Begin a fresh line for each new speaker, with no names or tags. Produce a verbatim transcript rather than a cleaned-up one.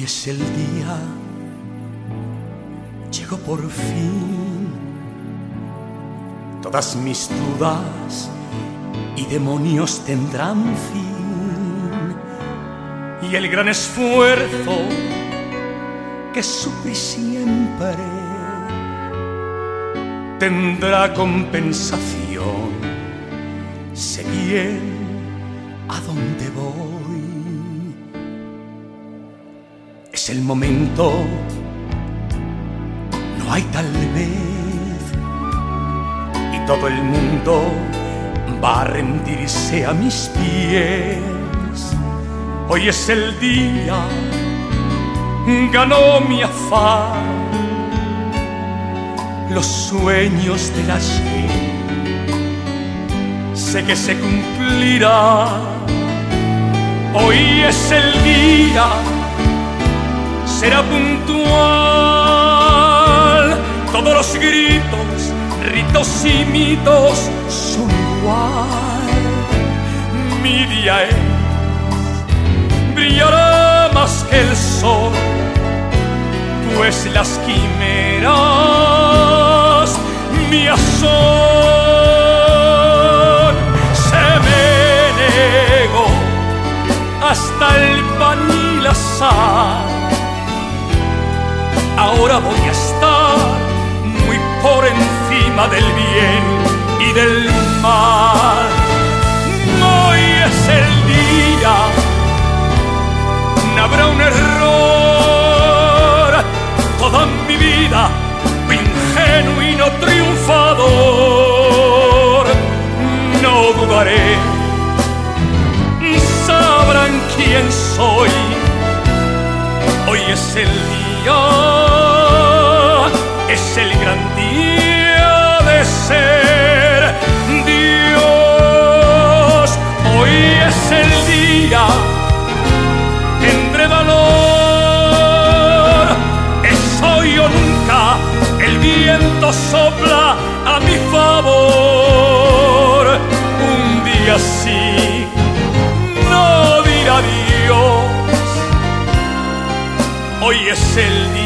es el día, llegó por fin. Todas mis dudas y demonios tendrán fin, y el gran esfuerzo que sufrí siempre tendrá compensación. Sé bien a dónde voy. Es el momento, no hay tal vez, y todo el mundo va a rendirse a mis pies. Hoy es el día, ganó mi afán, los sueños del ayer sé que se cumplirá. Hoy es el día, será puntual. Todos los gritos, ritos y mitos son igual. Mi día es, brillará más que el sol, pues las quimeras mías son. Se me negó hasta el pan y la sal. Ahora voy a estar muy por encima del bien y del mal. Hoy es el día, no habrá un error. Toda mi vida fui un genuino triunfador. No dudaré, sabrán quién soy. Hoy es el día, es el gran día de ser Dios. Hoy es el día, tendré valor. Es hoy o nunca, el viento sopla a mi favor. Un día sí, no dirá adiós. Hoy es el día,